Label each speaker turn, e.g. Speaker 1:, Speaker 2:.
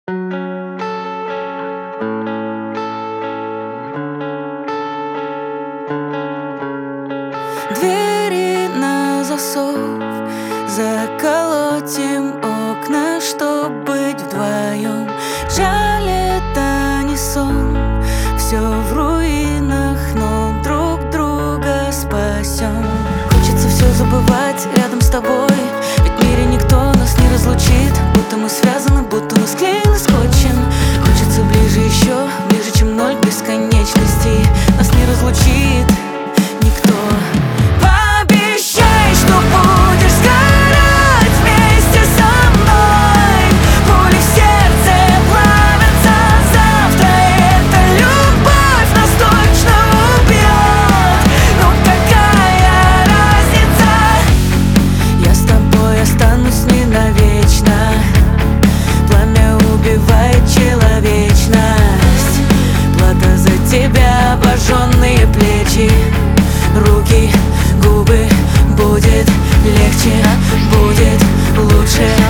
Speaker 1: Двери на засов, заколотим окна, чтоб быть вдвоем. Жаль, это не сон, все в руинах, но друг друга спасем. Хочется все забывать рядом с тобой, ведь в мире никто нас не разлучит. Будто мы связаны, будто мы склеены скотчем. Хочется ближе еще, ближе, чем ноль бесконечности. Нас не разлучит никто. Пообещай, что будешь сгорать вместе со мной. Пули в сердце плавятся завтра. Эта любовь нас точно убьет. Ну какая разница? Я с тобой останусь не навечно. Пламя убивает человечность. Плата за тебя, обожженные плечи, руки, губы. Будет легче, будет лучше.